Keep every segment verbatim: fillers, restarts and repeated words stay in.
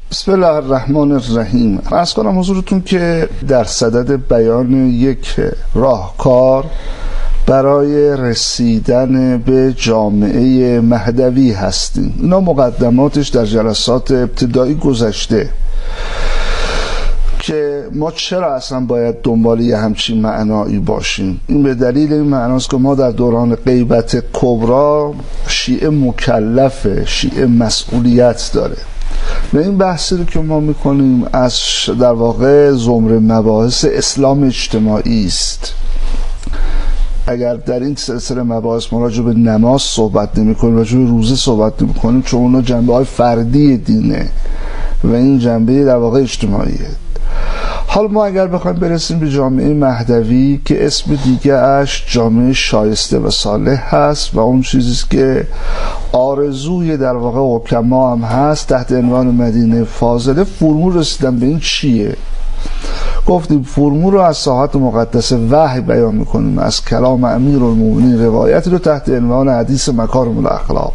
بسم الله الرحمن الرحیم. عرض کنم حضورتون که در صدد بیان یک راهکار برای رسیدن به جامعه مهدوی هستیم. اینا مقدماتش در جلسات ابتدایی گذشته که ما چرا اصلا باید دنبال یه همچین معنایی باشیم. این به دلیل این معناست که ما در دوران غیبت کبرا شیعه مکلفه، شیعه مسئولیت داره و این بحثی رو که ما میکنیم از در واقع زمره مباحث اسلام اجتماعی است. اگر در این سلسله مباحث ما راجع به نماز صحبت نمی کنیم، راجع به روزه صحبت نمی کنیم، چون اونا جنبه های فردی دینه و این جنبه در واقع اجتماعیه. حالا ما اگر بخوایم برسیم به جامعه مهدوی که اسم دیگه اش جامعه شایسته و صالح هست و اون چیزیست که آرزوی در واقع حکما هم هست تحت عنوان مدینه فاضله، فرمول رسیدن به این چیه؟ گفتیم فرمول رو از ساحات مقدس وحی بیان میکنیم، از کلام امیرالمومنین روایتی رو تحت عنوان حدیث مکارم الاخلاق.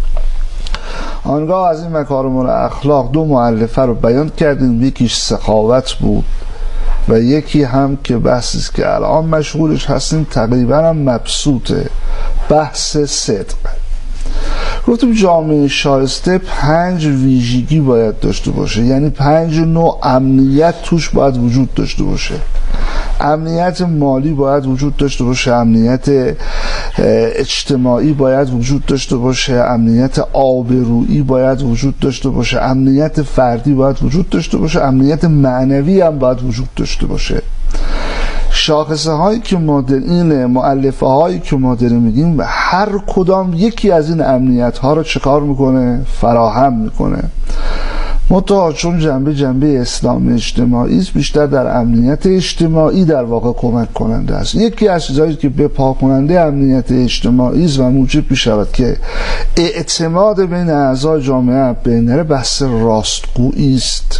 آنگاه از این مکارم الاخلاق دو مؤلفه رو بیان کردیم، یکیش سخاوت بود و یکی هم که بحثی که الان مشغولش هستیم تقریبا هم مبسوطه، بحث صدق. گفتیم جامعه شایسته پنج ویژگی باید داشته باشه، یعنی پنج نوع امنیت توش باید وجود داشته باشه. امنیت مالی باید وجود داشته باشه، امنیت اجتماعی باید وجود داشته باشه، امنیت آبرویی باید وجود داشته باشه، امنیت فردی باید وجود داشته باشه، امنیت معنوی هم باید وجود داشته باشه. شاخصه هایی که ما در این مؤلفه هایی که ما داریم میگیم هر کدام یکی از این امنیت ها رو چه کار میکنه؟ فراهم میکنه. متأ چون جنبه جنبه اسلام اجتماعی است، بیشتر در امنیت اجتماعی در واقع کمک کننده است. یکی از چیزایی که به پا کننده امنیت اجتماعی است و موجب میشود که اعتماد بین اعضای جامعه بین نره، بحث راستگویی است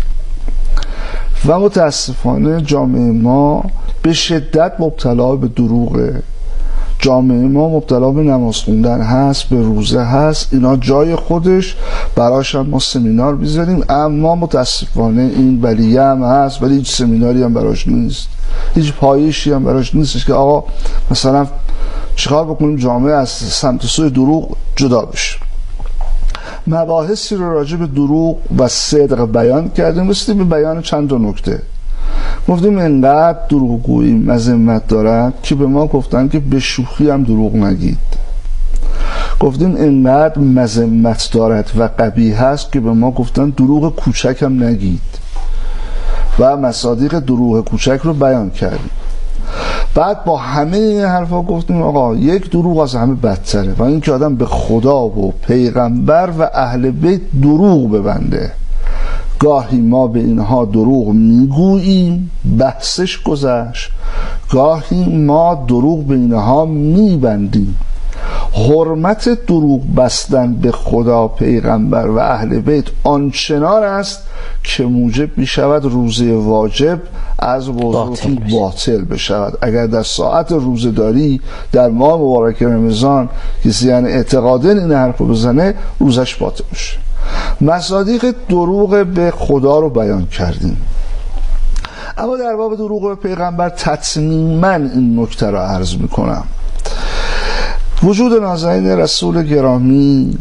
و متاسفانه جامعه ما به شدت مبتلا به دروغه. جامعه ما مبتلا به نماز خوندن هست، به روزه هست، اینا جای خودش، براش هم ما سمینار بیزاریم، اما متاسفانه این بلیه هم هست ولی هیچ سمیناری هم براش نیست، هیچ پایشی هم براش نیستش که آقا مثلا چیکار بکنیم جامعه از سمت سوی دروغ جدا بشه. مباحثی رو راجع به دروغ و صدق بیان کردیم، رسیدیم به بیان چند تا نکته. گفتیم انقدر دروغگویی مذمت دارد که به ما گفتن که به شوخی هم دروغ نگید. گفتیم انقدر مذمت دارد و قبیح هست که به ما گفتن دروغ کوچک هم نگید و مصادیق دروغ کوچک رو بیان کردیم. بعد با همه این حرفا گفتیم آقا یک دروغ از همه بدتره و این که آدم به خدا و پیغمبر و اهل بیت دروغ ببنده. گاهی ما به اینها دروغ میگوییم، بحثش گذشت، گاهی ما دروغ به اینها میبندیم. حرمت دروغ بستن به خدا، پیغمبر و اهل بیت آنچنان است که موجب می شود روزه واجب از وضوء باطل بشود. اگر در ساعت روزه‌داری در ماه مبارک رمضان کسی یعنی اعتقادا این حرف رو بزنه، روزش باطل بشه. مصادیق دروغ به خدا رو بیان کردیم، اما در باب دروغ به پیغمبر تتمیما این نکته رو عرض میکنم. وجود نازنین رسول گرامی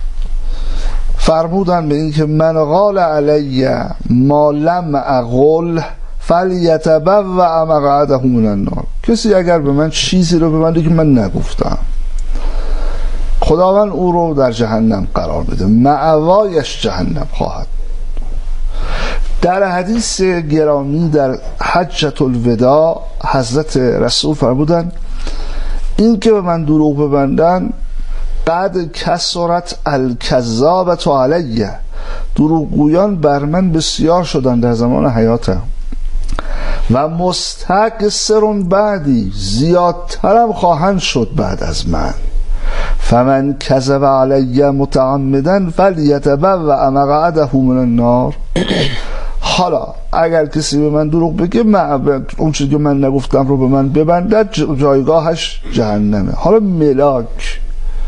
فرمودن به این که من قال علی ما لم اقل فلیتبوأ مقعده من النار. کسی اگر به من چیزی رو ببنده که من نگفتم، خداوند او رو در جهنم قرار بده، مأوایش جهنم خواهد. در حدیث گرامی در حجة الوداع حضرت رسول فرمودن این که به من دروغ ببندن قد کثرت الکذابة علیه، دروغگویان بر من بسیار شدن در زمان حیاتم و مستکثر بعدی، زیادترم خواهند شد بعد از من. فمن کذب علی متعمدا فلیتبوأ مقعده من النار. حالا اگر کسی به من دروغ بگه، من اون چیزی که من نگفتم رو به من ببندد، جایگاهش جهنمه. حالا ملاک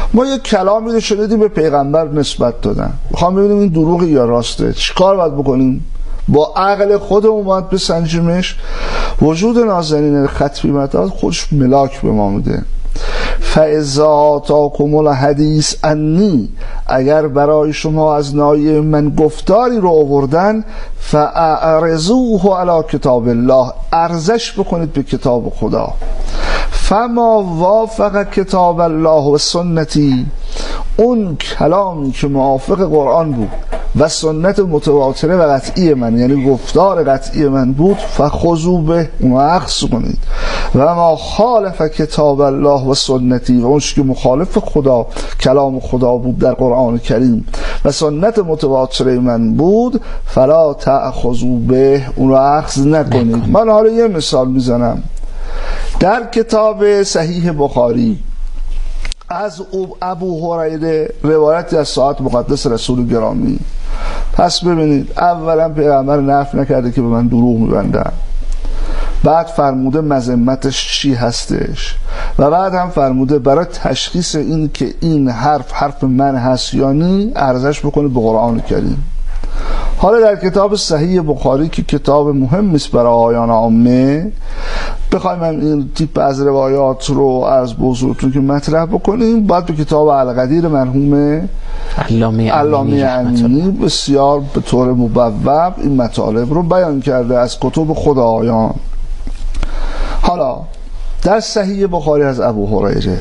ما یک کلامی رو شنیدیم به پیغمبر نسبت دادن، میخوام ببینیم این دروغ یا راسته، چیکار باید بکنیم؟ با عقل خودمون باید بسنجیمش. وجود نازنین ختمی متعال خودش ملاک به ما میده. فاذا آتاکم الحدیث انی، اگر برای شما از نایه من گفتاری رو آوردن، فاعرضوه علی کتاب الله، ارزش بکنید به کتاب خدا. فما وافق کتاب الله و سنتی، اون کلامی که موافق قرآن بود و سنت متواتره و قطعی من، یعنی گفتار قطعی من بود، فخذوا به، اون اخذ کنید. و ما خالف کتاب الله و سنتی، و اون که مخالف خدا کلام خدا بود در قرآن کریم و سنت متواتره من بود، فلا تأخذوا به، اون اخذ نکنید. من حالا یه مثال میزنم. در کتاب صحیح بخاری از ابو هریره روایتی از ساعت مقدس رسول گرامی. پس ببینید، اولا پیغمبر نفی نکرده که به من دروغ میبندن، بعد فرموده مذمتش چی هستش، و بعد هم فرموده برای تشخیص این که این حرف حرف من هست یا نی ارزش بکنید به قرآن کریم. حالا در کتاب صحیح بخاری که کتاب مهم است برای آیان عامه، بخوایم این تیپ از روایات رو از بزرگتون که مطرح بکنیم، باید به کتاب القدیر مرحوم علامه امینی بسیار به طور مبوب این مطالب رو بیان کرده از کتب خدایان. حالا در صحیح بخاری از ابو هریره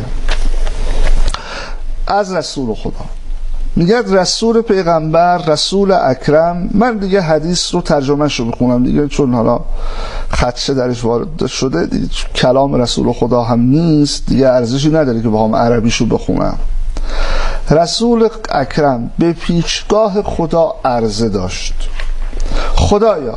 از رسول خدا میگه، رسول پیغمبر، رسول اکرم، من دیگه حدیث رو ترجمه شو بخونم دیگه، چون حالا خدشه درش وارد شده دیگه، کلام رسول خدا هم نیست دیگه، ارزشی نداره که بخوام عربیشو بخونم. رسول اکرم به پیشگاه خدا عرضه داشت: خدایا،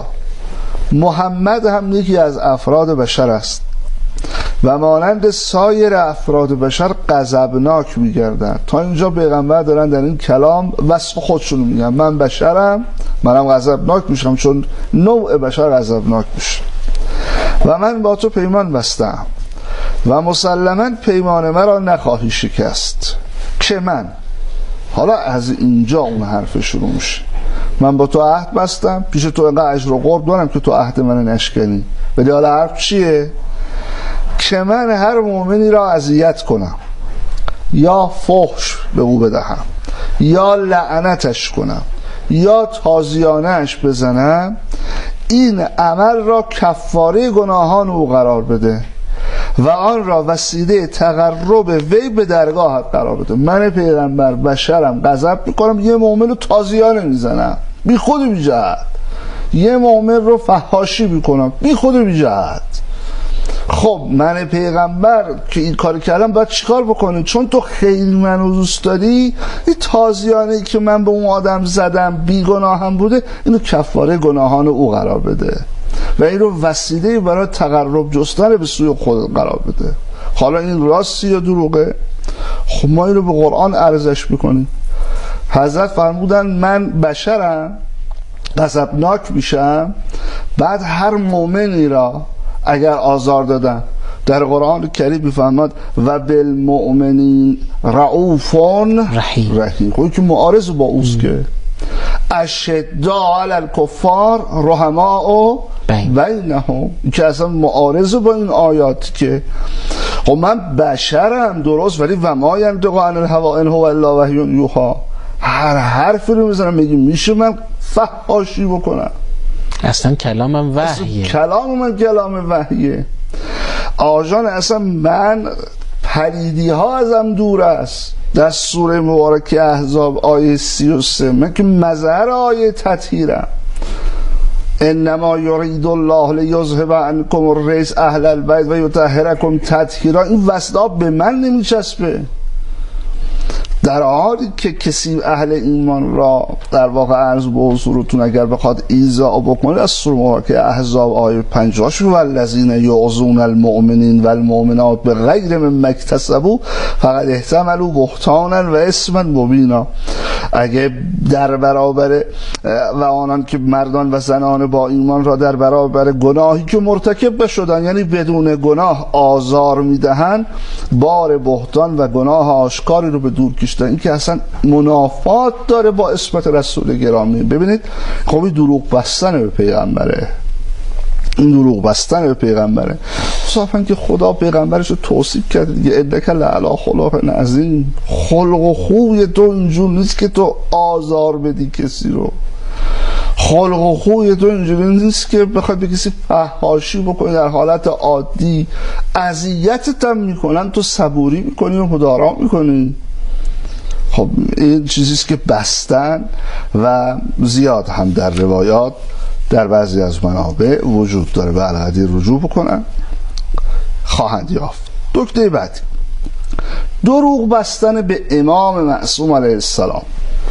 محمد هم یکی از افراد بشر است و مانند سایر افراد بشر غضبناک میگردن. تا اینجا پیغمبر دارن در این کلام وصف خودشون میگن، من بشرم، منم غضبناک میشم چون نوع بشر غضبناک میشه. و من با تو پیمان بستم و مسلما پیمان مرا نخواهی شکست که من، حالا از اینجا اون حرف شروع میشه، من با تو عهد بستم، پیش تو اینقدر اجر و قرب دارم که تو عهد من نشکنی، ولی حالا حرف چیه؟ که من هر مؤمنی را اذیت کنم، یا فحش به او بدهم، یا لعنتش کنم، یا تازیانش بزنم، این عمل را کفاره گناهان او قرار بده و آن را وسیله تقرب وی به درگاهت قرار بده. من پیغمبر بشرم، غضب میکنم، یه مؤمن رو تازیانه میزنم بی خود بی جهت، یه مؤمن رو فحاشی میکنم بی خود بی جهت. خب من پیغمبر که این کار کردم باید چیکار بکنه؟ چون تو خیلی منو دوست داری، این تازیانه که من به اون آدم زدم بی گناهم بوده، اینو کفاره گناهان او قرار بده و این رو وسیله برای تقرب جستن به سوی خود قرار بده. حالا این راستی یا دروغه؟ خب ما این رو به قرآن ارزش میکنیم. حضرت فرمودن من بشرم، غضبناک میشم، بعد هر مؤمنی را اگر آزار دادن، در قرآن کریم میفرماد و بالمؤمنین رؤوفون رحیم رحیم. خب که معارض با اوست که اشداء علی الکفار رحماء بینهم، که اصلا معارض با این آیات که خب من بشرم درست، ولی و ما ینطق عن الهوی ان هو الا وحی یوحی، هر حرفی رو میزنم میگم میشه من فحاشی بکنم؟ اصلا کلامم وحیه، کلام من کلام وحیه آجان، اصلا من پریدی ها ازم دور است. در سوره مبارکه احزاب آیه سی و سه من که مظهر آیه تطهیرم، انما یرید الله لیذهب عنکم الرجس اهل البیت و یطهرکم تطهیرا. این وصلا به من نمیچسبه، در حالی که کسی اهل ایمان را در واقع عرض به حضورتون اگر بخواد ایذا بکنه از سوره که احزاب آیه پنجاه و والذین یعظون المؤمنین والمؤمنات بغیر مما اکتسبوا فقد احتملوا بهتانا و اسما مبینا. اگه در برابر و آنان که مردان و زنان با ایمان را در برابر گناهی که مرتکب شدن یعنی بدون گناه آزار میدهند بار بهتان و گناه آشکاری رو به دور کشیدن. این که اصلا منافات داره با اسمت رسول گرامی. ببینید خب این دروغ بستن به پیغمبره، این دروغ بستن به پیغمبره. صافن که خدا پیغمبرش رو توصیف کرده دیگه، انک لعلی خلق عظیم. خلق و خوی تو اینجور نیست که تو آزار بدی کسی رو، خلق و خوی تو اینجوری نیست که بخواد به کسی فحاشی بکنی در حالت عادی، اذیتت هم میکنن تو صبوری میکنی و مدارا میکنی. خب این چیزیست که بستن و زیاد هم در روایات در بعضی از منابع وجود داره. به الحدی رجوع بکنن خواهند یافت. نکته بعدی دروغ بستن به امام معصوم علیه السلام.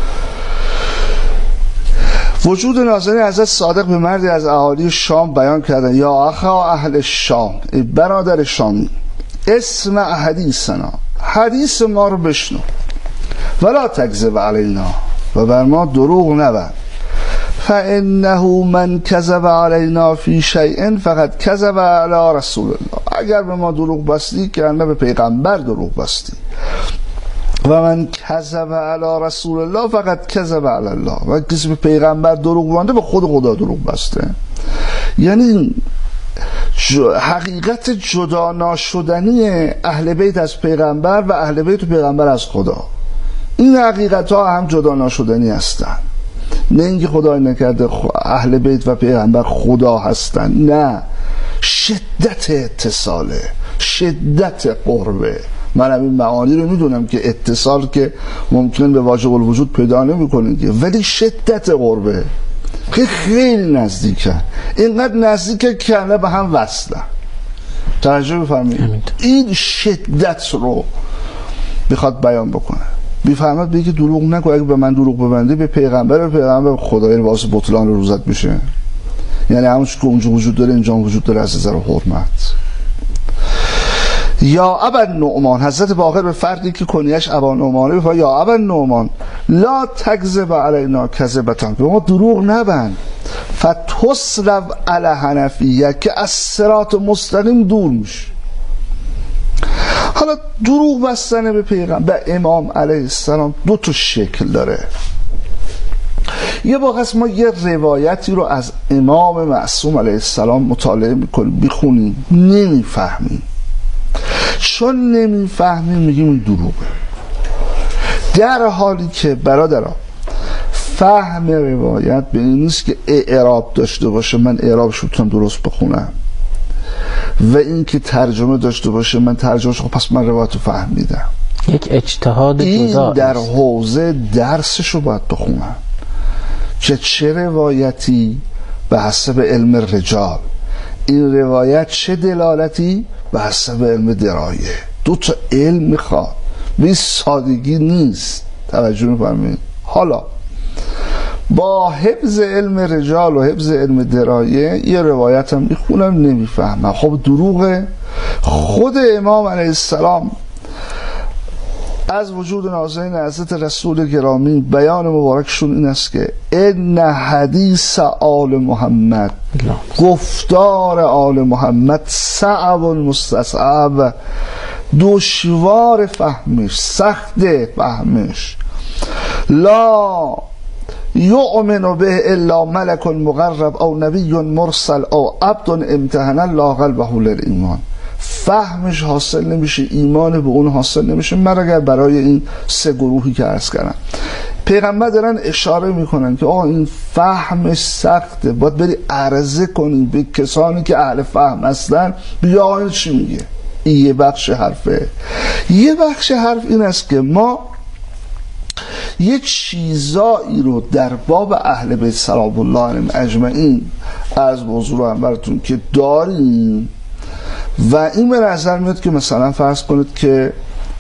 وجود ناظرین حضرت صادق به مردی از اهالی شام بیان کردن یا اخا اهل شام، ای برادر شامی، اسمع حدیثنا، حدیث ما رو بشنو، ولا تکذب علینا، و بر ما دروغ نبند، فانه من کذب علینا فی شیء فقد کذب علی رسول الله. اگر به ما دروغ بستی که نه به پیغمبر دروغ بستی، و من کذب علی رسول الله فقط کذب علی الله. و کسی به پیغمبر دروغ بنده به خود خدا دروغ بسته. یعنی حقیقت جدا ناشدنی اهل بیت از پیغمبر و اهل بیت و پیغمبر از خدا، این حقیقت ها هم جدا ناشدنی هستن. نه اینکه خدای نکرده اهل بیت و پیغمبر خدا هستن، نه، شدت اتصاله، شدت قربه. من هم این معانی رو میدونم که اتصال که ممکن به واجب الوجود پیدا نمی‌کنه، ولی شدت قربه که خیلی نزدیکه، اینقدر نزدیکه که همه به هم وصله. توجه بفرمایید، این شدت رو میخواد بیان بکنه. میفهمد بگه دروغ نکن، اگه به من دروغ ببندی به پیغمبر، به پیغمبر خدای واسه بطلان روزت میشه. یعنی همون که اونجا وجود داره اینجا وجود داره از نظر حرمت. یا ابا نعمان، حضرت باقر به فردی که کنیش ابا نعمانه بفرد یا ابا نعمان لا تکذب علینا کذبتان، به ما دروغ نبند، فتسلب علی حنفیه، که از صراط مستقیم دور میشه. حالا دروغ بستن به پیغمبر به امام علیه السلام دو تا شکل داره. یه واقع ما یه روایتی رو از امام معصوم علیه السلام مطالعه میکنیم، بخونیم، نمیفهمیم. چون نمیفهمیم میگیم این دروغه، در حالی که برادران فهم روایت به این نیست که اعراب داشته باشه من اعرابش بتونم درست بخونم، و این که ترجمه داشته باشه من ترجمهش، خب پس من روایت رو فهمیدم. یک اجتهاد جدا. این در حوزه درسش رو باید بخونم که چه روایتی به حسب علم رجال، این روایت چه دلالتی به حسب علم درایه. دو تا علم میخواد، به سادگی نیست. توجه می‌فرمایید؟ حالا با حفظ علم رجال و حفظ علم درایه یه روایت هم میخونم نمیفهمم، خب دروغه. خود امام علیه السلام از وجود نازنین حضرت رسول گرامی بیان مبارکشون این است که ان حدیث آل محمد، گفتار آل محمد، صعب مستصعب، دشوار فهمش، سخت فهمش، لا یؤمن به الا ملک مقرب او نبی مرسل او عبد امتحن الله قلبه للایمان. فهمش حاصل نمیشه، ایمان به اون حاصل نمیشه، مگر برای این سه گروهی که عرض کردم. پیغمبر دارن اشاره میکنن که آه این فهمش سخته، باید بری عرضه کنی به کسانی که اهل فهم هستن، بیا این چی میگه. این یه بخش حرفه. یه بخش حرف این است که ما یه چیزایی رو در باب اهل بیت سلام الله علیهم اجمعین از موضوع هم براتون که داریم، و این به نظر میاد که مثلا فرض کنید که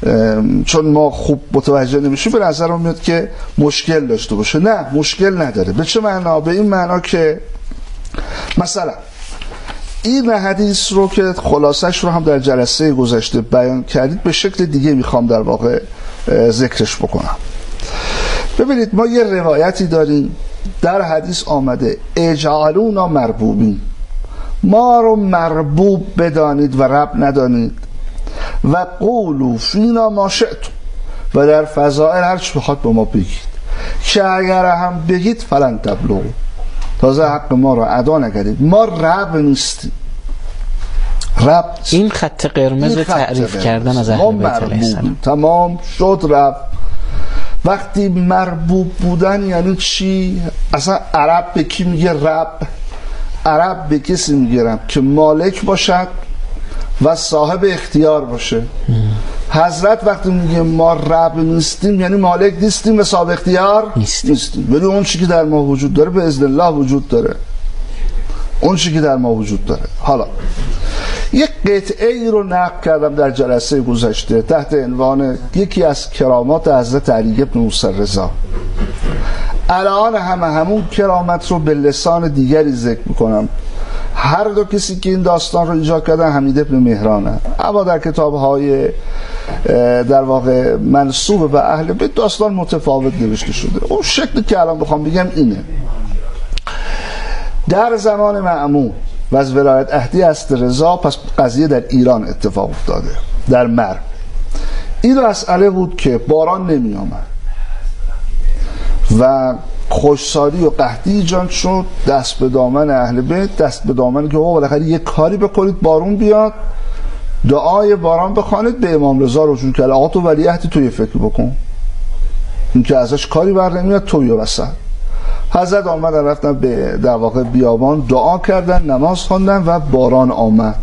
چون ما خوب متوجه نمیشیم به نظر میاد که مشکل داشته باشه. نه، مشکل نداره. به چه معنا؟ به این معنا که مثلا این حدیث رو که خلاصش رو هم در جلسه گذشته بیان کردید به شکل دیگه میخوام در واقع ذکرش بکنم. ببینید ما یه روایتی داریم در حدیث آمده اجعلونا مربوبین، ما رو مربوب بدانید و رب ندانید، و قولوا فینا ما شئتم، و در فضائل هر چی بخواد به ما بگید که اگر هم بگید فلن تبلغوا، تازه حق ما رو ادا نکردید. ما رب نیستیم. رب این خط قرمز رو تعریف کردن از اهل بیت علیه السلام. تمام شد رب. وقتی مربوب بودن یعنی چی؟ اصلا عرب به کی میگه رب؟ عرب به کسی میگیرم که مالک باشد و صاحب اختیار باشه. حضرت وقتی میگه ما رب نیستیم یعنی مالک نیستیم و صاحب اختیار نیستیم, نیستیم. ولی اون چی که در ما وجود داره به اذن الله وجود داره. اون چی که در ما وجود داره. حالا یک قطعه ای رو نقل کردم در جلسه گذشته تحت عنوان یکی از کرامات حضرت علی بن موسی رضا. الان همه همون کرامت رو به لسان دیگری ذکر میکنم. هر دو کسی که این داستان رو ایجاد کردن حمید بن مهرانه، اما در کتاب‌های در واقع منسوب به اهل بیت داستان متفاوت نوشته شده. اون شکلی که الان بخوام بگم اینه: در زمان مأمون و از ولایت عهدی است رضا، پس قضیه در ایران اتفاق افتاده، در مرو. این مسئله بود که باران نمی آمد و خوشسالی و قحطی ایجاد شد. دست به دامن اهل بیت، دست به دامن که بابا بالاخره یک کاری بکنید بارون بیاد، دعای باران بخوانید. به امام رضا رجوع کرد: آقا تو ولیعهدی، تو یه فکر بکن، این که ازش کاری بر نمیاد، تو یه وسط. حضرت آمدن رفتن به در واقع بیابان، دعا کردن، نماز خواندن و باران آمد.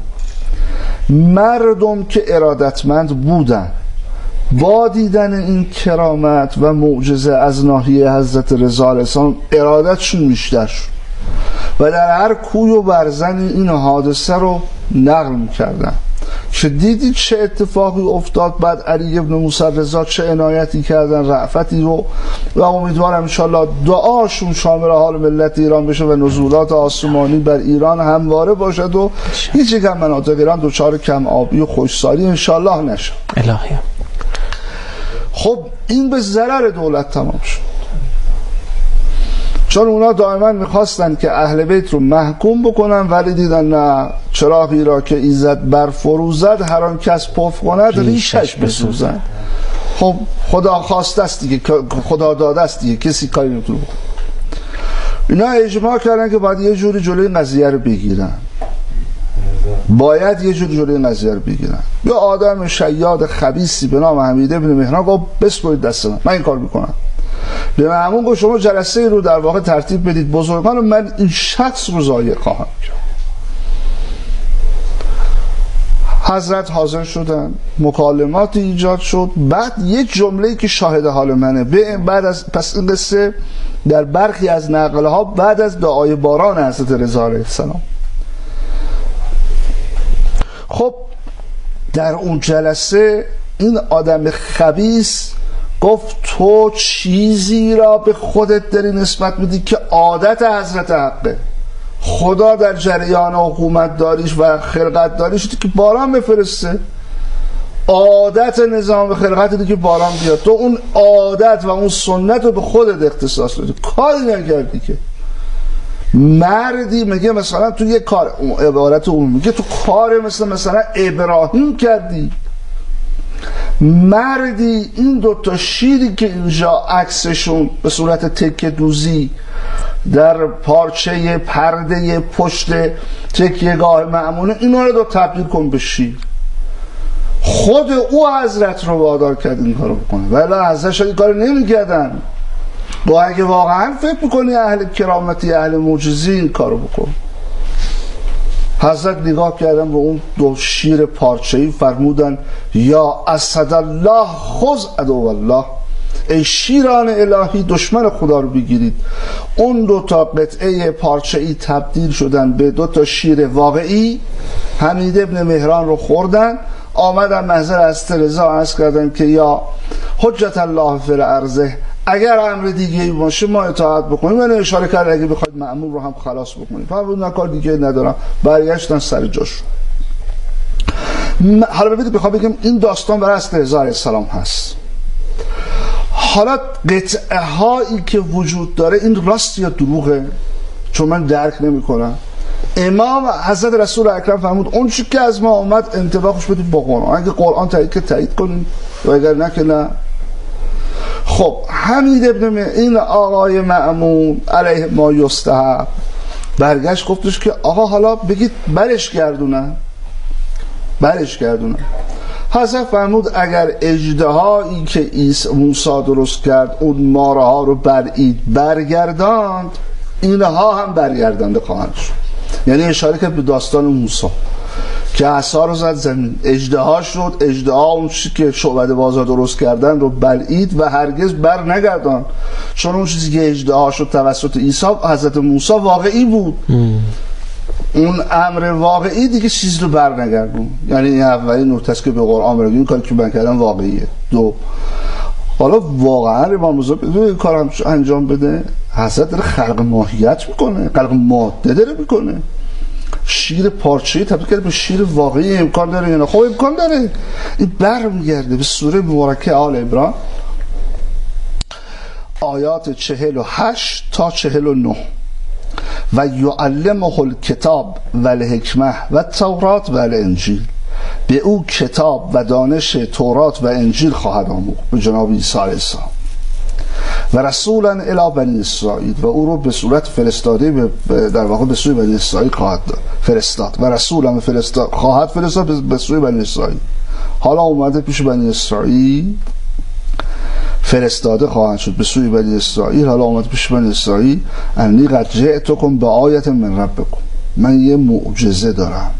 مردم که ارادتمند بودن با دیدن این کرامت و معجزه از ناحیه حضرت رضا علیه السلام ارادتشون بیشتر شد و در هر کوی و برزنی این حادثه رو نقل می‌کردن که دیدید چه اتفاقی افتاد. بعد علی بن موسی رضا چه عنایتی کردن، رأفتی رو، و امیدوارم انشالله دعاشون شامل حال ملت ایران بشه و نزولات آسمانی بر ایران همواره باشد و هیچ یک مناطق ایران دچار کم آبی و خشکسالی انشالله نشه. الهی. خب این به ضرر دولت تمام شد، چون اونا دائما میخواستن که اهل بیت رو محکوم بکنن، ولی دیدن نه، چراغی را که ایزد بر فروزد هر آن کس پف کند ریشش بسوزد. خب خدا خواسته است دیگه، خدا داده است دیگه، کسی کاری نمیتونه بکنه. اینا اجماع کردن که باید یه جوری جلوی قضیه رو بگیرن، باید یه جوری جلوی قضیه رو بگیرن. یه آدم شیاد خبیثی به نام حمید بن مهران گفت بسپرید دست من، من این کار میکنم. به مأمون گفت شما جلسه رو در واقع ترتیب بدید، بزرگان من این شخص رو ضایع خواهم کرد. حضرت حاضر شدن، مکالمات ایجاد شد. بعد یک جمله‌ای که شاهد حال منه، بعد از پس این قصه در برخی از نقل‌ها بعد از دعای باران حضرت رضا علیه السلام. خب در اون جلسه این آدم خبیث گفت تو چیزی را به خودت داری نسبت میدی که عادت حضرت حقه. خدا در جریان حکومت داریش و خلقت داریش که باران بفرسته، عادت نظام خلقت دیگه که باران بیاد. تو اون عادت و اون سنت رو به خودت اختصاص دادی، کاری نکردی که. مردی میگه مثلا تو یه کار، عبارت اون میگه تو کار مثل مثلا ابراهیم کردی. مردی این دوتا شیری که اینجا عکسشون به صورت تکه دوزی در پارچه پرده پشت تکیه گاه مأمونه، اینا رو دو تبدیل کن به شیر. خود او حضرت رو وادار کرد این کارو بکنه، ولی حضرت این کارو نمیکردن. با اگه واقعا فکر میکنی اهل کرامتی، اهل معجزی، این کارو بکن. حضرت نگاه کردن به اون دو شیر پارچه‌ای، فرمودن یا اسد الله خذ عدو الله، ای شیران الهی دشمن خدا رو بگیرید. اون دو تا قطعه پارچه‌ای تبدیل شدن به دو تا شیر واقعی. حمید ابن مهران رو خوردن. آمدن محضر از رضا عرض کردن که یا حجت الله فی الارض، اگر امر دیگه ای باشه ما اطاعت بکنیم. من اشاره کرد اگه بخواید مأمور رو هم خلاص بکنیم. فرمودن کار دیگه ندارم، برگشتن سر جاش. حالا ببینید بخوام بگم این داستان برای از رضا علیه السلام هست. حالا قطعه هایی که وجود داره این راست یا دروغه؟ چون من درک نمی کنم. امام حضرت رسول اکرم فرمود اون چی که از ما اومد انطباقش بدید با قرآن. اگه قرآن تایید که تایید کنیم و اگر نه که نه. خب حمید ابن این آقای مأمون علیه ما یستحب برگشت گفتش که آقا حالا بگید برش گردونن برش گردونن. حضرت فرمود اگر اژدهایی که عیسی موسی درست کرد اون ماره ها رو برید برگرداند، اینها هم برگردنده خواهند شد. یعنی اشاره کرد به داستان موسی که عصا رو زد زمین، اژدها شد، اژدها اون چیزی که شعبده بازا درست کردن رو بلعید و هرگز بر نگردان، چون اون چیزی که اژدها شد توسط عیسی حضرت موسی واقعی بود. ام. اون امر واقعی دیگه چیز رو بر نگردون. یعنی این اولین نکته است که به قرآن میگه این کاری که من کردم واقعیه. دو، حالا واقعا امام رضا بدون این کار انجام بده، حضرت داره خلق ماهیت میکنه، خلق ماده داره میکنه. شیر پارچه‌ای تبدیل کرده به شیر واقعی امکان داره یا نه؟ خب امکان داره. این برمیگرده به سوره مبارکه آل عمران آیات چهل و هشت تا چهل و نه. و یعلمه الکتاب و الحکمه و التورات و الانجیل، به او کتاب و دانش تورات و انجیل خواهد آموخت، به جناب عیسی علیه السلام. و رسولا الی بنی اسرائیل، و او رو به صورت فرستاده به در واقع به سوی بنی اسرائیل خواهد فرستاد. و رسولا فرستاد خواهد فرستاد به سوی بنی اسرائیل. حالا اومده پیش بنی اسرائیل، فرستاده خواهند شد به سوی بنی اسرائیل. حالا اومده پیش بنی اسرائیل انی قد جئتکم بآیة من ربکم، من یه معجزه دارم.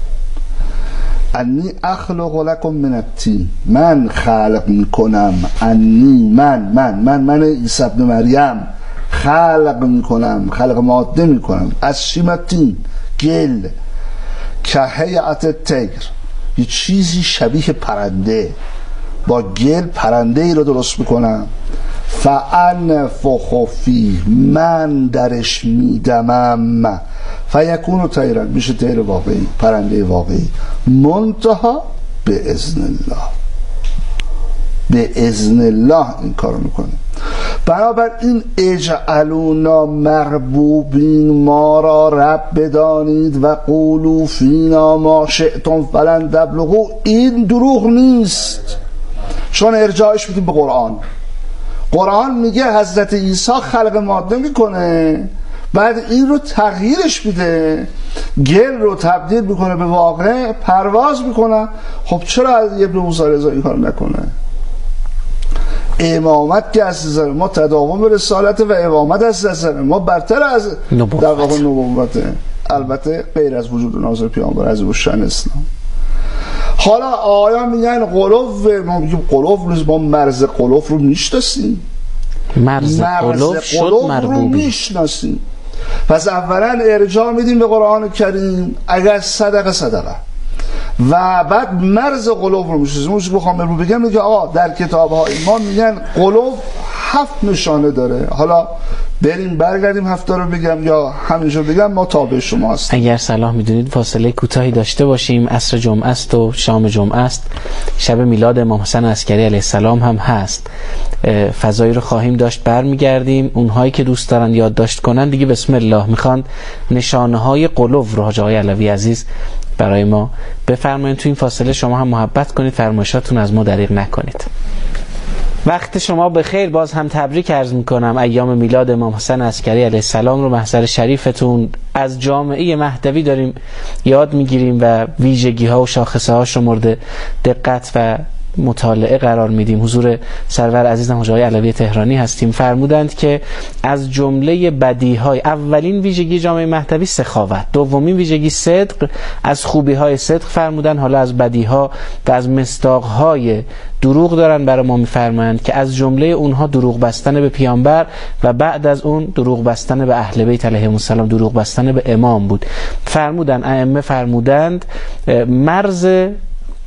انی اخلق لکم من الطین، من خلق میکنم. انی من من من من عیسی ابن مریم خلق میکنم، خلق ماده میکنم از شیمتین گل، که هیئت طیر، یه چیزی شبیه پرنده، با گل پرنده ای رو درست میکنم. فانفخ فیه، من درش میدمم. فیکون طیرا، میشه طیر واقعی، پرنده واقعی. منتها به اذن الله، به اذن الله این کارو میکنه. بنابراین اجعلونا مربوبین، ما را رب بدانید، و قولوا فینا ما شئتم فلن تبلغوا، این دروغ نیست، چون ارجاعش میدیم به قرآن. قرآن میگه حضرت عیسی خلق ماده میکنه، بعد این رو تغییرش میده، گل رو تبدیل میکنه به واقع، پرواز میکنه. خب چرا از ابن موسی رضا این کار نکنه؟ امامت که از نظر ما تداوم رسالت و امامت از نظر ما برتر از در واقع نبوته، البته غیر از وجود ناظر پیامبر از شأن اسلام. حالا آیا میگن قلوف، ما میگیم قلوف نیست، ما مرز قلوف رو میشناسیم، مرز قلوف شد مربوبی رو میشناسیم. پس اولا ارجاع میدیم به قرآن کریم اگر صدقه صدقه، و بعد مرز قلوف رو میشناسیم. اون چیزی بخوام رو بگم میگه آقا در کتاب های ما میگن قلوف هفت نشانه داره. حالا بریم برگردیم هفته رو بگم یا همینجور بگم، ما تابع شما هست. اگر صلاح میدونید فاصله کوتاهی داشته باشیم، عصر جمعه است و شام جمعه است، شب میلاد امام حسن عسکری علیه السلام هم هست، فضایی رو خواهیم داشت، برمیگردیم. اونهایی که دوست دارن یادداشت کنن دیگه بسم الله میخوان نشانه های قلوف رو حاج آقای علوی عزیز برای ما بفرمایید. تو این فاصله شما هم محبت کنید، فرمایشاتون از ما دریغ نکنید. وقت شما بخیر. باز هم تبریک عرض میکنم ایام میلاد امام حسن عسکری علیه السلام رو، محضر شریفتون. از جامعه مهدوی داریم یاد میگیریم و ویژگی ها و شاخصه هاش رو مورد دقت و مطالعه قرار میدیم. حضور سرور عزیزم حاج آقای علوی تهرانی هستیم. فرمودند که از جمله بدیهای، اولین ویژگی جامعه مهدوی سخاوت، دومین ویژگی صدق. از خوبی های صدق فرمودن. حالا از بدیها و از مصداق های دروغ دارن برای ما میفرمایند که از جمله اونها دروغ بستن به پیامبر و بعد از اون دروغ بستن به اهل بیت علیهم السلام، دروغ بستن به امام بود. فرمودن ائمه فرمودند مرز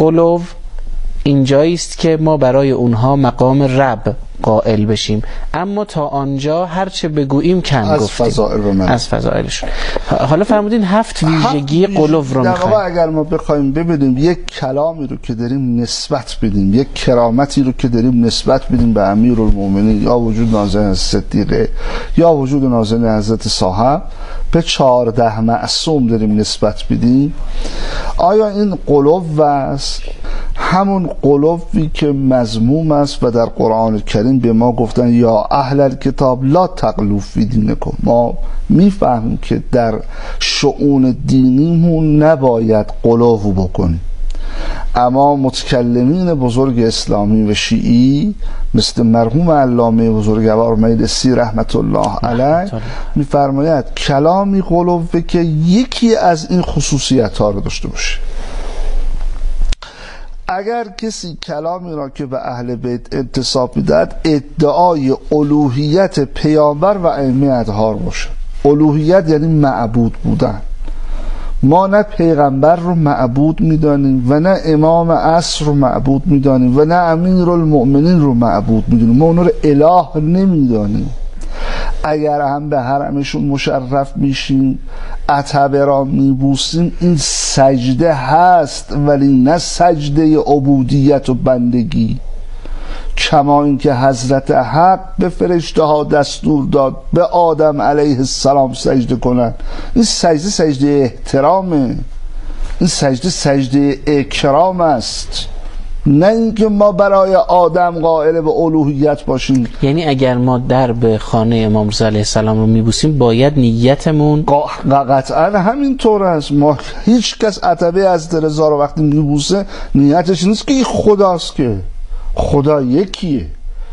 قلوب اینجایی است که ما برای اونها مقام رب قائل بشیم، اما تا آنجا هرچه بگوییم کم از گفتیم فضائل از فضائلشون. حالا فرمودین هفت ویژگی قلوب رو میخوایم. اگر ما بخوایم ببینیم یک کلامی رو که داریم نسبت بدیم، یک کرامتی رو که داریم نسبت بدیم به امیرالمومنین یا وجود نازل حضرت صدیقه یا وجود نازل حضرت صاحب، به چهارده معصوم داریم نسبت بدیم، آیا این قلوب است؟ همون قلوبی که مذموم است و در قرآن کریم به ما گفتن یا اهل الکتاب لا تغلوا فی دینکم. ما میفهمیم که در شؤون دینیمون نباید غلو بکنیم، اما متکلمین بزرگ اسلامی و شیعی مثل مرحوم علامه بزرگوار مجلسی رحمت الله علیه میفرماید کلامی غلوه که یکی از این خصوصیت ها رو داشته باشه. اگر کسی کلامی را که به اهل بیت انتساب میدهد ادعای الوهیت پیامبر و ائمه اطهار باشه. الوهیت یعنی معبود بودن. ما نه پیغمبر رو معبود میدانیم و نه امام عصر رو معبود میدانیم و نه امیرالمؤمنین رو معبود میدانیم. ما اونو رو اله نمیدانیم. اگر هم به حرمشون مشرف میشیم، عتبه را میبوسیم، این سجده هست ولی نه سجده عبودیت و بندگی. کما اینکه حضرت حق به فرشته ها دستور داد به آدم علیه السلام سجده کنند، این سجده سجده احترامه، این سجده سجده اکرام است، نه اینکه ما برای آدم قائل به الوهیت باشیم. یعنی اگر ما در به خانه امام رضا علیه السلام رو میبوسیم باید نیتمون قطعا همین طور است. ما هیچ کس عتبه از رضا رو وقتی میبوسه نیتش نیست که این خداست، که خدا یکیه.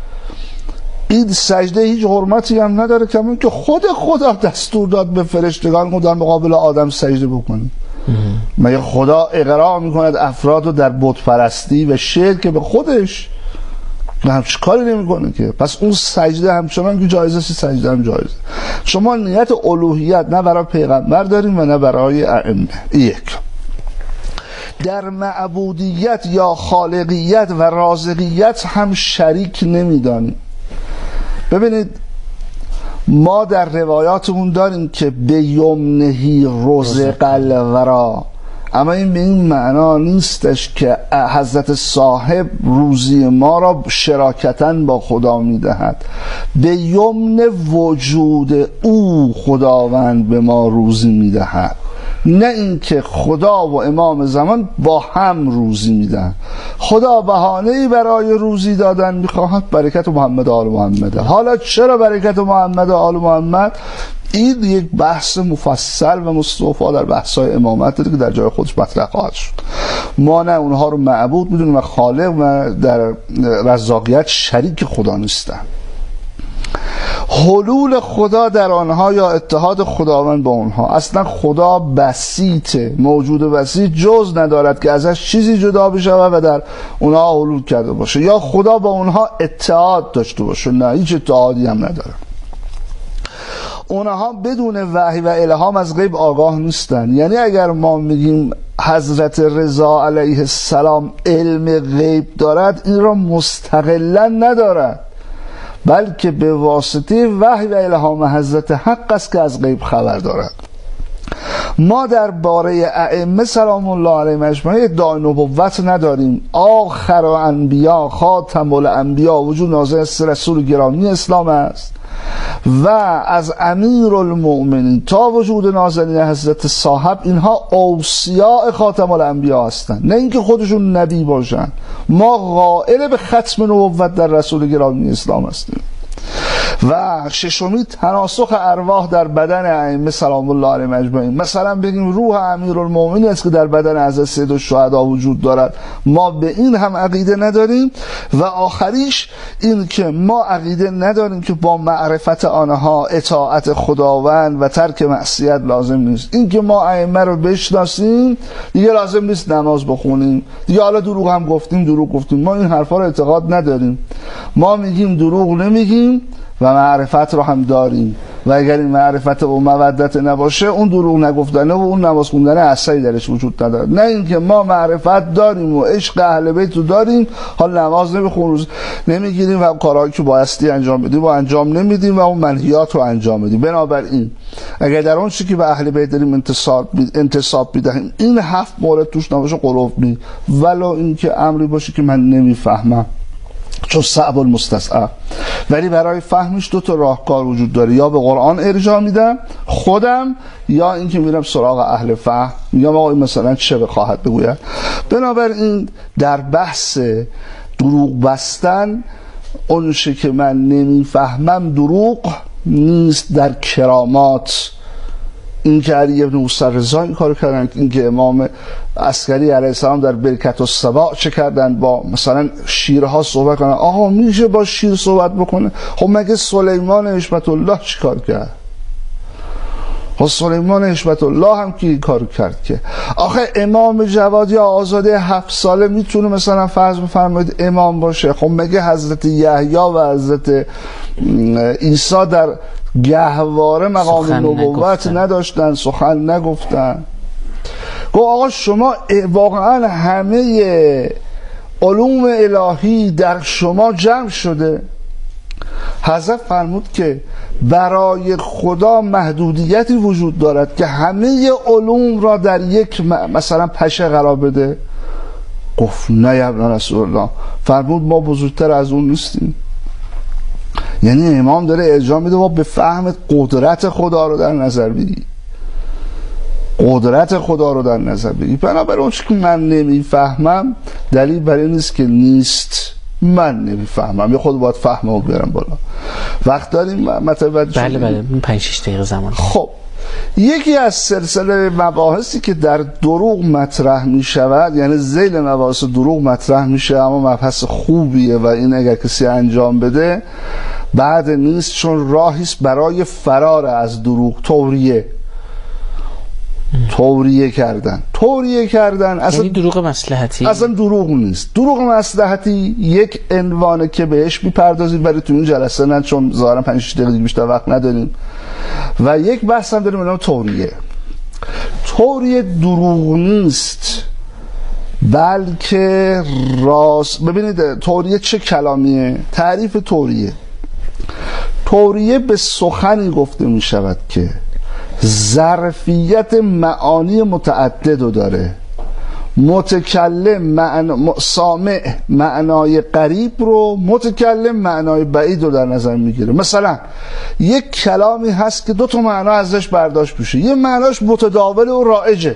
این سجده هیچ حرمتی هم نداره، کما که خود خدا دستور داد به فرشتگان در مقابل آدم سجده بکنید. مگه خدا اقرار میکند افراد رو در بت پرستی و شرک به خودش؟ همچه کاری نمیکنه که. پس اون سجده همچنان که جایزه سی سجده هم جایزه. شما نیت الوهیت نه برای پیغمبر داریم و نه برای ائمه. یک در معبودیت یا خالقیت و رازقیت هم شریک نمیدانیم. ببینید ما در روایاتمون داریم که به یمنهی رزق الورا، اما این به این معنا نیستش که حضرت صاحب روزی ما را شراکتاً با خدا میدهد. به یمن وجود او خداوند به ما روزی میدهد، نه اینکه خدا و امام زمان با هم روزی میدن. خدا بهانه‌ای برای روزی دادن میخواهد، برکت محمد و آل محمد. حالا چرا برکت محمد و آل محمد؟ این یک بحث مفصل و مستوفا در بحث‌های امامت داره که در جای خودش مطرح خواهد شد. ما نه اونها رو معبود میدونیم و خالق و در رزاقیت شریک خدا نیستن. حلول خدا در آنها یا اتحاد خداوند با آنها، اصلا خدا بسیطه، موجود بسیط جز ندارد که ازش چیزی جدا بشه و در اونها حلول کرده باشه، یا خدا با اونها اتحاد داشته باشه. نه، هیچ اتحادی هم نداره. اونها بدون وحی و الهام از غیب آگاه نیستن. یعنی اگر ما میگیم حضرت رضا علیه السلام علم غیب دارد، این را مستقلا ندارد، بلکه به واسطه وحی و الهام حضرت حق است که از غیب خبر دارد. ما در باره ائمه سلام الله علیهم اجمعین ادعای نبوت نداریم. آخر انبیا، خاتم الانبیا، وجود نازل رسول گرامی اسلام است و از امیرالمؤمنین تا وجود نازلین حضرت صاحب اینها اوصیاء خاتم الانبیا هستند، نه اینکه خودشون نبی باشن. ما قائل به ختم نبوت در رسول گرامی اسلام هستیم. و ششمی تناسخ ارواح در بدن ائمه سلام الله علیهم اجمعین. مثلا بگیم روح امیرالمومنین است که در بدن حضرت سید الشهدا وجود دارد، ما به این هم عقیده نداریم. و آخریش این که ما عقیده نداریم که با معرفت آنها اطاعت خداوند و ترک معصیت لازم نیست. این که ما ائمه رو بشناسیم دیگه لازم نیست نماز بخونیم دیگه. حالا دروغ هم گفتیم دروغ گفتیم، ما این حرفا رو اعتقاد نداریم. ما میگیم دروغ نمیگیم و معرفت رو هم داریم و اگر این معرفت و مودت نباشه اون دروغ نگفتنه و اون نماز خوندن اثری درش وجود نداره. نه اینکه ما معرفت داریم و عشق اهل بیت رو داریم، حال نماز نمیخونیم، نمیگیریم و کارهایی که بایستی انجام بدیم و انجام نمیدیم و اون منهیات رو انجام بدیم. بنابراین اگر در اون چیزی که به اهل بیت داریم انتصاب انتصاب بدهیم این هفت مورد توش نباشه قلوب نی، ولو اینکه امری باشه که من نمیفهمم چون صعب المستصعب، ولی برای فهمش دو تا راهکار وجود داره، یا به قرآن ارجاع میدم خودم یا اینکه میرم سراغ اهل فهم میگم آقا مثلا چه بخواهد بگوید. بنابراین در بحث دروغ بستن اون چه که من نمیفهمم دروغ نیست. در کرامات این که علی ابن موسی رضا این کارو کردن، این که امام عسکری علیه السلام در برکت السباع چه کردن، با مثلا شیرها صحبت کنن. آها میشه با شیر صحبت بکنه؟ خب مگه سلیمان حشمت الله چی کار کرد؟ خب سلیمان حشمت الله هم که این کارو کرد که آخه امام جواد یا آزاده هفت ساله میتونه مثلا فرض بفرمایید امام باشه؟ خب مگه حضرت یحیی و حضرت عیسی در گهواره مقام نبوت نداشتن، سخن نگفتن؟ گفت آقا شما واقعا همه علوم الهی در شما جمع شده؟ حضرت فرمود که برای خدا محدودیتی وجود دارد که همه علوم را در یک مثلا پشه قرار بده؟ گفت نه یا ابن رسول الله. فرمود ما بزرگتر از اون نیستیم. یعنی امام داره ارجاع میده و به فهم قدرت خدا رو در نظر بگی، قدرت خدا رو در نظر بگی. بنابراین اون چیزی که من نمیفهمم دلیل برای نیست که نیست، من نمیفهمم، یه خود باید فهمه و بیارم بالا. وقت داریم متوجه شدیم؟ بله بله پنج شش دقیقه زمان. خب یکی از سلسله مباحثی که در دروغ مطرح می شود، یعنی ذیل مباحث دروغ مطرح میشه، اما مبحث خوبیه و این اگر کسی انجام بده بعد نیست، چون راهیست برای فرار از دروغ. توریه توریه کردن توریه کردن اصلا دروغ مصلحتی اصلا دروغ نیست. دروغ مصلحتی یک عنوانه که بهش میپردازیم برای تو این جلسه نه، چون ظاهرا پنج شش دقیقه بیشتر وقت نداریم. و یک بحث هم داریم به نام توریه. توریه دروغ نیست بلکه راست. ببینید توریه چه کلامیه؟ تعریف توریه: توریه به سخنی گفته می شود که ظرفیت معانی متعدد رو داره. متکلم معنا... سامع معنای قریب رو، متکلم معنای بعید رو در نظر میگیره. مثلا یک کلامی هست که دو تا معنا ازش برداشت میشه، یه معناش متداول و رایجه،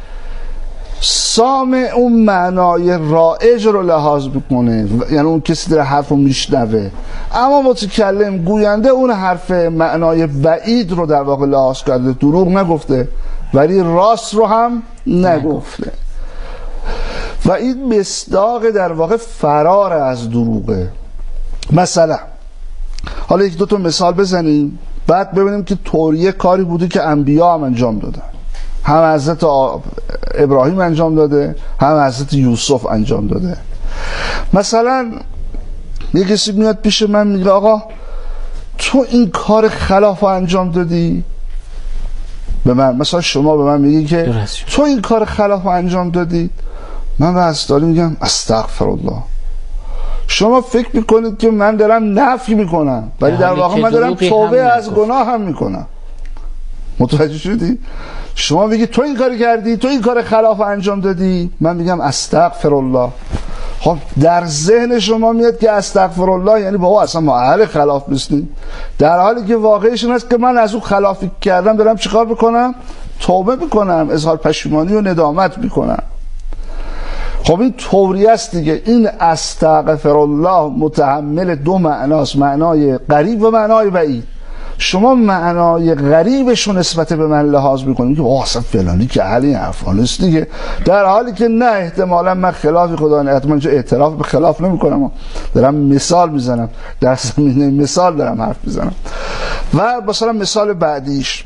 سامع اون معنای رایج رو لحاظ بکنه، یعنی اون کسی در حرف رو میشنوه، اما متکلم گوینده اون حرف معنای بعید رو در واقع لحاظ کرده. دروغ نگفته ولی راست رو هم نگفته. و این مصداق در واقع فرار از دروغه. مثلا حالا یک دو تا مثال بزنیم بعد ببینیم که توریه کاری بوده که انبیا هم انجام دادن، هم حضرت ابراهیم انجام داده، هم حضرت یوسف انجام داده. مثلا یک کسی میاد پیش من میگه آقا تو این کار خلاف انجام دادی. به من مثلا شما به من میگی که تو این کار خلاف انجام دادی، من به استاری میگم استغفرالله. شما فکر میکنید که من دارم نفی میکنم ولی در واقع من دارم توبه از گناه هم میکنم. متوجه شدی؟ شما میگی تو این کار کردی، تو این کار خلاف انجام دادی، من میگم استغفرالله. خب در ذهن شما میاد که استغفرالله یعنی بابا اصلا ما اهل خلاف نیستیم، در حالی که واقعش این است که من از اون خلافی کردم دارم چیکار بکنم؟ توبه میکنم، اظهار پشیمانی و ندامت میکنم. خب این توریه است دیگه. این استغفرالله متحمل دو معناست، معنای قریب و معنای بعید. شما معنای غریبش رو نسبت به من لحاظ میکنیم که آه اصلا فلانی که اهل این حرفا نیست دیگه، در حالی که نه، احتمالا من خلاف خدا نه، احتمالا اعتراف به خلاف نمیکنم، دارم مثال میزنم، در زمینه مثال دارم حرف میزنم. و مثلا مثال بعدیش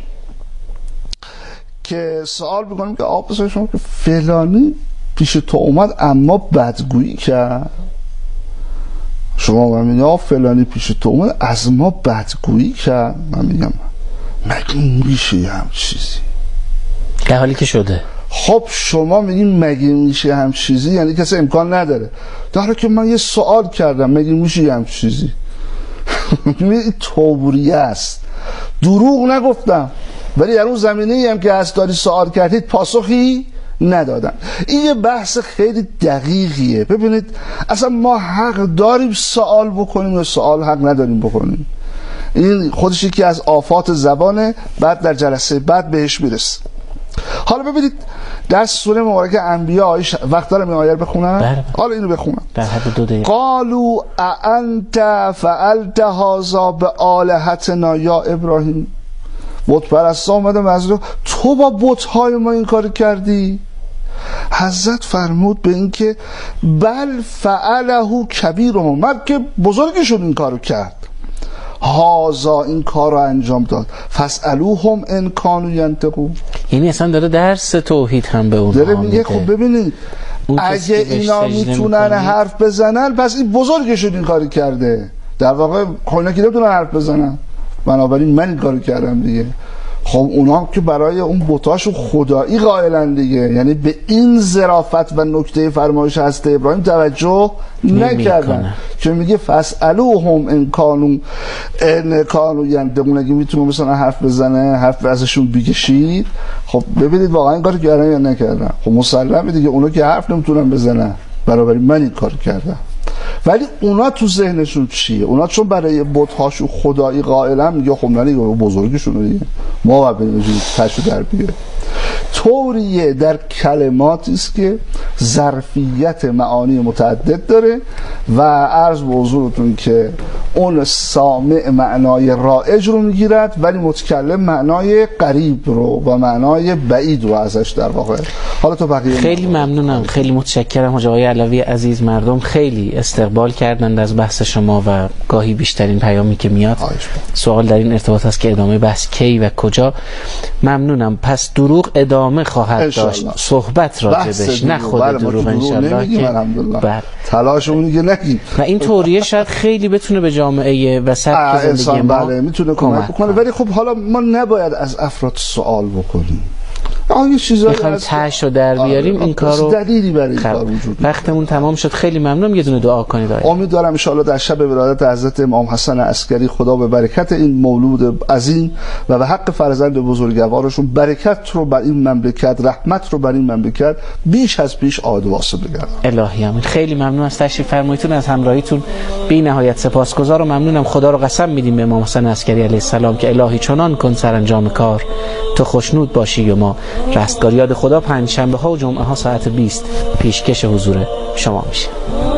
که سوال میکنیم که آب بسید شما که فلانی پیش تو اومد اما بدگویی کرد، شما من میگم فلانی پیش تو اومد از ما بدگویی کرد، من میگم مگه میشه هم چیزی، در حالی که شده. خب شما میگین مگه میشه هم چیزی، یعنی کسی امکان نداره، در حالی که من یه سوال کردم مگه میشه هم چیزی. این توبریه است، دروغ نگفتم، ولی در اون زمینه هم که از داری سوال کردید پاسخی ندادن. این یه بحث خیلی دقیقیه. ببینید اصلا ما حق داریم سوال بکنیم یا سوال حق نداریم بکنیم، این خودش یکی از آفات زبانه، بعد در جلسه بعد بهش میرسه. حالا ببینید در سوره مبارکه انبیاء آیش وقت دارم این آیه رو بخونم؟ بله. حالا اینو بخونم. در حد دو دقیقه. قالوا اانت فعلت هذا بآلهتنا یا ابراهیم، بت پرستا اومدن از تو با بت های ما این کار کردی؟ حضرت فرمود به این که بل فعله کبیرهم، من که بزرگشون این کارو کرد، هازا این کار رو انجام داد، فاسالوهم ان کانوا ینطقون. یعنی اصلا داره درس توحید هم به اونها داره میگه. خب ببینید اگه اینا میتونن حرف بزنن پس این بزرگشون این کاری کرده، در واقع اینا که نمیتونن حرف بزنن بنابراین من این کارو کردم دیگه. خب اونا که برای اون بتاشو خدایی قائلن دیگه، یعنی به این ظرافت و نکته فرمایش هست ابراهیم توجه نکردن که میگه فاسالوهم ان کانوا ان کانوا ینطقون، اگه میتونه مثلا حرف بزنه حرف ازشون بکشید. خب ببینید واقعا این کارو کردن یا نکردن. خب مسلمه دیگه اونا که حرف نمیتونن بزنن، بنابراین من این کارو کردم. ولی اونا تو ذهنشون چیه؟ اونا چون برای بت‌هاشون خدایی قائلن میگه خب نه دیگه بزرگشون دیگه ما باید بریم تشو در بیاریم. توریه در کلماتی است که ظرفیت معانی متعدد داره و عرض به حضورتون که اون سامع معنای رائج رو میگیرد ولی متکلم معنای قریب رو و معنای بعید رو ازش در واقع. حالا تو بقیه خیلی ممنونم، خیلی متشکرم حاج آقای علوی عزیز. مردم خیلی استقبال کردند از بحث شما و گاهی بیشترین پیامی که میاد سوال در این ارتباط است که ادامه بحث کی و کجا. ممنونم. پس دروغ ادامه خواهد داشت، صحبت راجبش، نه خود بله دروغ انشالله که تلاشمون دیگه نگیم و این توریه شاید خیلی بتونه به جامعه و سبک زندگی ما بله میتونه کمک بکنه. ولی خب حالا ما نباید از افراد سوال بکنیم، آیا چیزایی بخوایم تهش رو در بیاریم. این کارو دلیلی برای این کار وجود نداره. وقتمون تمام شد. خیلی ممنونم. یه دونه دعا کنید. امیدوارم ان شاء الله در شب ولادت حضرت امام حسن عسکری خدا به برکت این مولود عظیم و به حق فرزند بزرگوارشون برکت رو بر این مملکت، رحمت رو بر این مملکت بیش از پیش عاد واسه بگردن. الهی امین. خیلی ممنون از تشریف فرماییتون، از همراهیتون بی نهایت سپاسگزارم. ممنونم. خدا رو قسم میدیم به امام حسن عسکری علیه السلام که الهی چنان کن سرانجام کار تو خوشنود باشی و ما. رستگار یاد خدا پنج شنبه ها و جمعه ها ساعت بیست پیشکش حضور شما میشه.